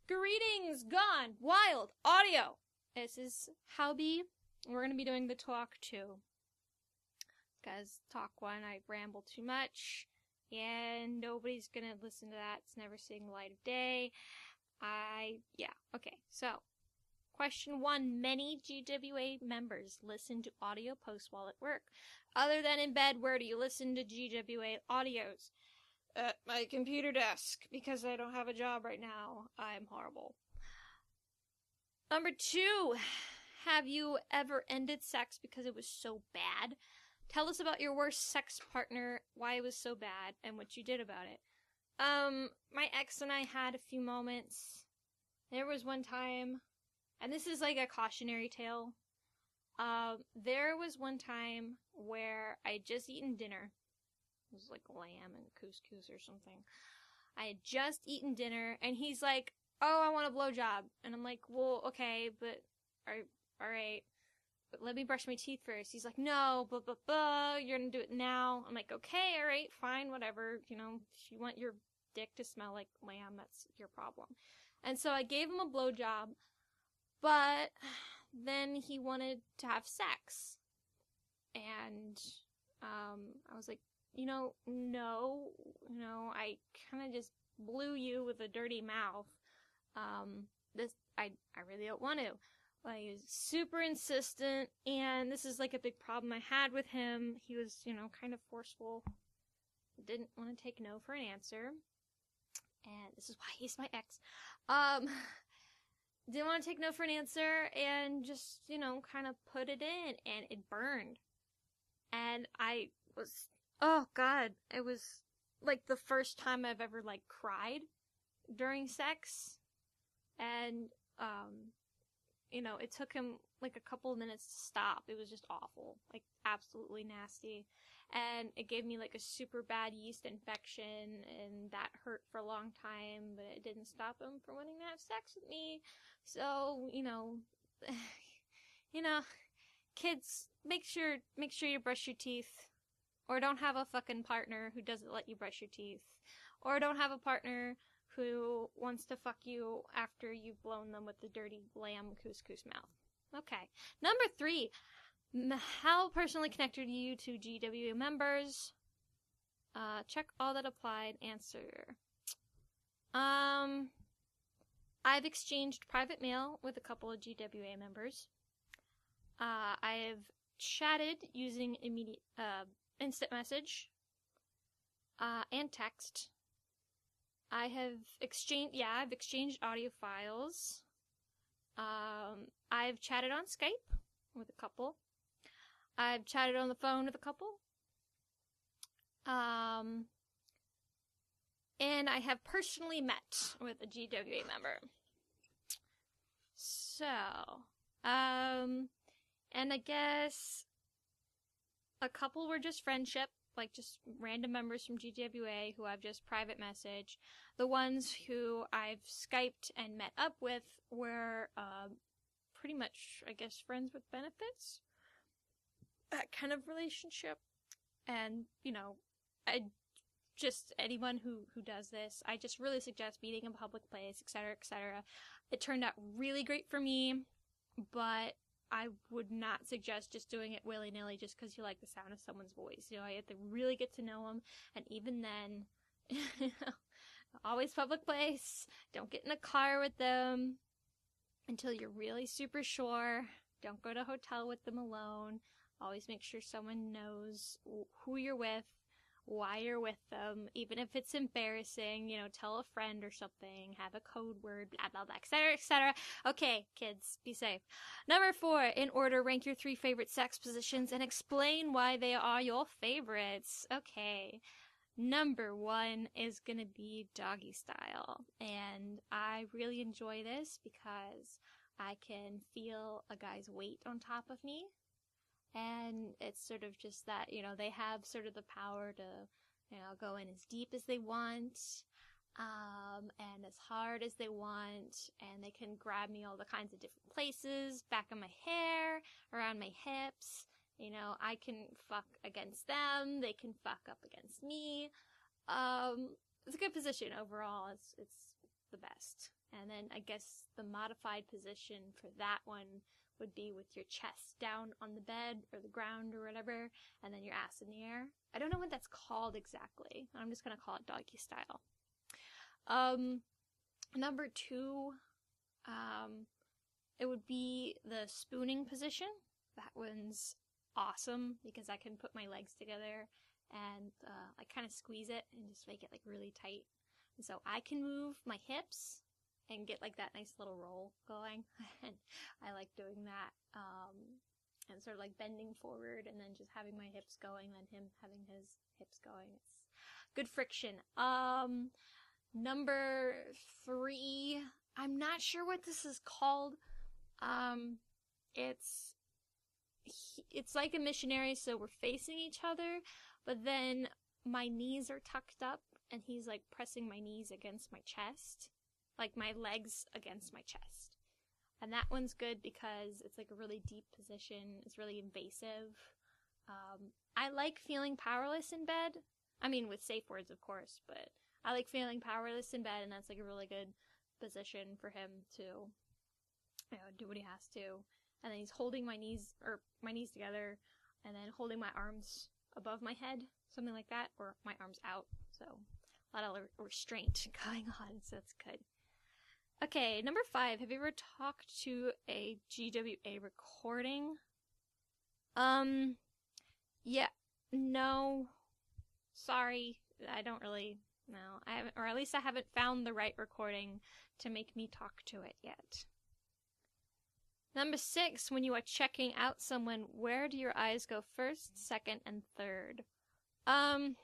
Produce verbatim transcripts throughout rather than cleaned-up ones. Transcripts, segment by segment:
Greetings, gone, wild, audio. This is Howby. We're going to be doing the talk two. Because talk one, I ramble too much. And nobody's going to listen to that. It's never seeing the light of day. I, yeah, okay. So, question one. Many G W A members listen to audio posts while at work. Other than in bed, where do you listen to G W A audios? At my computer desk, because I don't have a job right now. I'm horrible. Number two, have you ever ended sex because it was so bad? Tell us about your worst sex partner, why it was so bad, and what you did about it. Um, my ex and I had a few moments. There was one time, and this is like a cautionary tale. Um, there was one time where I had just eaten dinner. It was like lamb and couscous or something. I had just eaten dinner, and he's like, oh, I want a blowjob. And I'm like, well, okay, but, alright, but let me brush my teeth first. He's like, no, blah, blah, blah, you're gonna do it now. I'm like, okay, alright, fine, whatever. You know, if you want your dick to smell like lamb, that's your problem. And so I gave him a blowjob, but then he wanted to have sex. And, um, I was like, you know, no, you know, I kind of just blew you with a dirty mouth. Um, this, I, I really don't want to. Like, he was super insistent, and this is like a big problem I had with him. He was, you know, kind of forceful. Didn't want to take no for an answer. And this is why he's my ex. Um, didn't want to take no for an answer, and just, you know, kind of put it in, and it burned. And I was... Oh, God, it was, like, the first time I've ever, like, cried during sex, and, um, you know, it took him, like, a couple of minutes to stop. It was just awful, like, absolutely nasty, and it gave me, like, a super bad yeast infection, and that hurt for a long time, but it didn't stop him from wanting to have sex with me, so, you know, you know, kids, make sure, make sure you brush your teeth. Or don't have a fucking partner who doesn't let you brush your teeth. Or don't have a partner who wants to fuck you after you've blown them with the dirty lamb couscous mouth. Okay. Number three. How personally connected are you to G W A members? Uh, check all that applied. Answer. Um, I've exchanged private mail with a couple of G W A members. Uh, I've chatted using immediate, uh, instant message, uh, and text. I have exchanged, yeah, I've exchanged audio files. Um, I've chatted on Skype with a couple. I've chatted on the phone with a couple. Um, and I have personally met with a G W A member. So, um, and I guess a couple were just friendship, like just random members from G W A who I've just private messaged. The ones who I've Skyped and met up with were uh, pretty much, I guess, friends with benefits. That kind of relationship. And, you know, I just, anyone who, who does this, I just really suggest meeting in a public place, et cetera, et cetera. It turned out really great for me, but I would not suggest just doing it willy-nilly just because you like the sound of someone's voice. You know, you have to really get to know them, and even then, you know, always public place. Don't get in a car with them until you're really super sure. Don't go to a hotel with them alone. Always make sure someone knows who you're with, why you're with them, even if it's embarrassing, you know, tell a friend or something, have a code word, blah, blah, blah, et cetera, et cetera. Okay, kids, be safe. Number four, in order, rank your three favorite sex positions and explain why they are your favorites. Okay. Number one is gonna be doggy style, and I really enjoy this because I can feel a guy's weight on top of me. And it's sort of just that, you know, they have sort of the power to, you know, go in as deep as they want, um, and as hard as they want, and they can grab me all the kinds of different places, back of my hair, around my hips, you know, I can fuck against them, they can fuck up against me. Um, it's a good position overall, it's, it's the best. And And then I guess the modified position for that one would be with your chest down on the bed or the ground or whatever, and then your ass in the air. I don't know what that's called exactly. I'm just gonna call it doggy style. Um, number two, um, it would be the spooning position. That one's awesome because I can put my legs together and uh, like kind of squeeze it and just make it like really tight. And so I can move my hips and get like that nice little roll going. And I like doing that. Um, and sort of like bending forward and then just having my hips going, then him having his hips going. It's good friction. Um, number three, I'm not sure what this is called. Um, it's, it's like a missionary, so we're facing each other, but then my knees are tucked up and he's like pressing my knees against my chest. Like my legs against my chest. And that one's good because it's like a really deep position. It's really invasive. Um, I like feeling powerless in bed. I mean, with safe words, of course, but I like feeling powerless in bed, and that's like a really good position for him to, you know, do what he has to. And then he's holding my knees, or my knees together, and then holding my arms above my head, something like that, or my arms out. So a lot of restraint going on, so that's good. Okay, number five. Have you ever talked to a G W A recording? Um, yeah, no, sorry, I don't really, no, I haven't, or at least I haven't found the right recording to make me talk to it yet. Number six, when you are checking out someone, where do your eyes go first, second, and third? Um,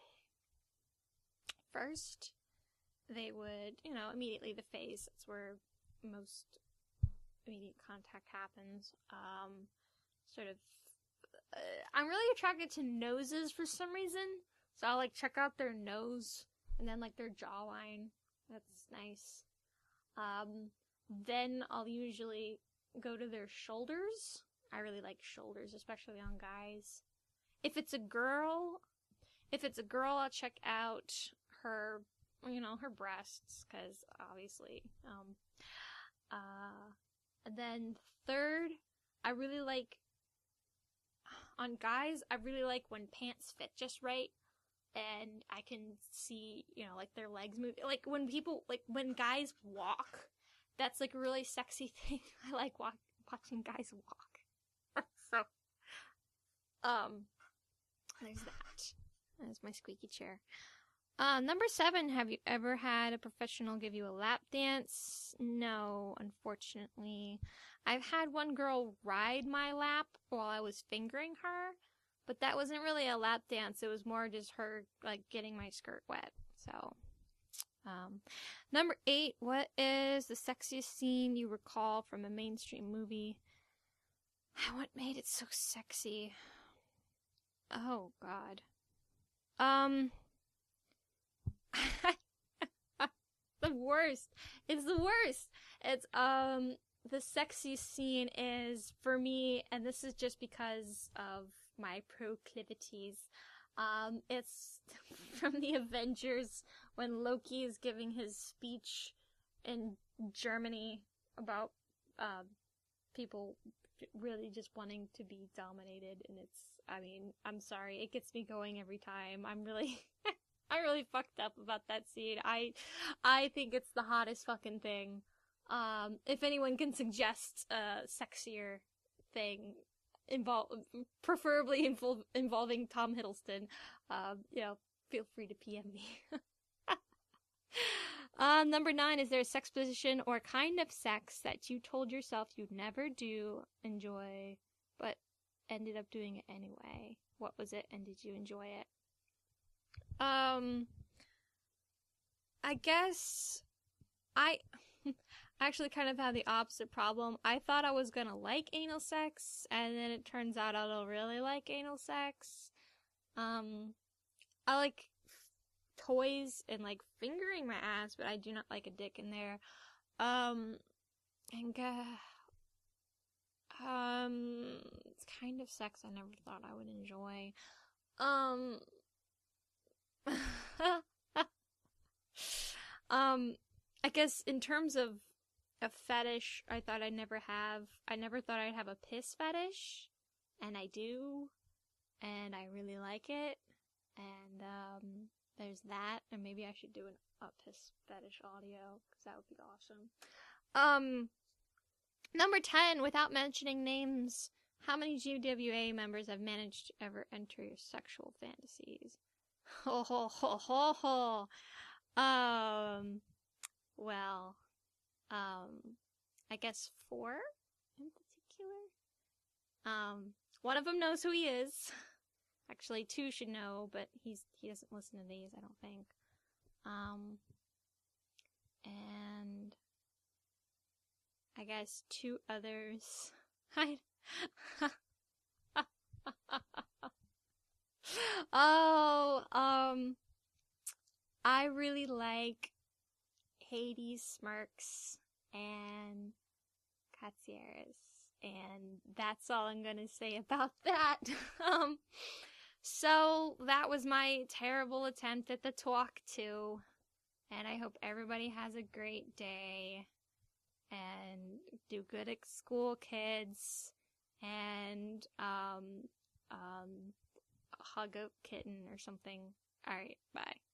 first, they would, you know, immediately the face. That's where most immediate contact happens. Um, sort of, uh, I'm really attracted to noses for some reason. So I'll, like, check out their nose and then, like, their jawline. That's nice. Um, then I'll usually go to their shoulders. I really like shoulders, especially on guys. If it's a girl, if it's a girl, I'll check out her, you know, her breasts, because obviously, um, uh, and then third, I really like, on guys, I really like when pants fit just right, and I can see, you know, like their legs move, like when people, like when guys walk, that's like a really sexy thing. I like walk, watching guys walk. So, um, there's that. There's my squeaky chair. Uh, number seven, have you ever had a professional give you a lap dance? No, unfortunately. I've had one girl ride my lap while I was fingering her, but that wasn't really a lap dance. It was more just her, like, getting my skirt wet. So, um, number eight, what is the sexiest scene you recall from a mainstream movie? What made it so sexy? Oh, God. Um... the worst. It's the worst. It's, um, the sexiest scene is, for me, and this is just because of my proclivities, um, it's from the Avengers when Loki is giving his speech in Germany about, um, people really just wanting to be dominated, and it's, I mean, I'm sorry, it gets me going every time. I'm really... I really fucked up about that scene. I, I think it's the hottest fucking thing. Um, if anyone can suggest a sexier thing, invol- preferably invol- involving Tom Hiddleston, um, you know, feel free to P M me. uh, number nine, is there a sex position or kind of sex that you told yourself you'd never do, enjoy, but ended up doing it anyway? What was it, and did you enjoy it? Um, I guess I actually kind of had the opposite problem. I thought I was gonna like anal sex, and then it turns out I don't really like anal sex. Um, I like toys and like fingering my ass, but I do not like a dick in there. Um, and uh, um, it's kind of sex I never thought I would enjoy. Um. um, I guess in terms of a fetish I thought I'd never have. I never thought I'd have a piss fetish, and I do, and I really like it, and, um, there's that, and maybe I should do an, a piss fetish audio, because that would be awesome. Um, number ten, without mentioning names, how many G W A members have managed to ever enter your sexual fantasies? Ho ho ho ho ho. Um, well, um, I guess four in particular. Um, one of them knows who he is. Actually, two should know, but he's he doesn't listen to these, I don't think. Um, and I guess two others. I. Oh, um, I really like Hades, Smirks, and Katsieris, and that's all I'm gonna say about that. um, so that was my terrible attempt at the talk to, and I hope everybody has a great day, and do good at school, kids, and, um, um, hug a kitten or something. Alright, bye.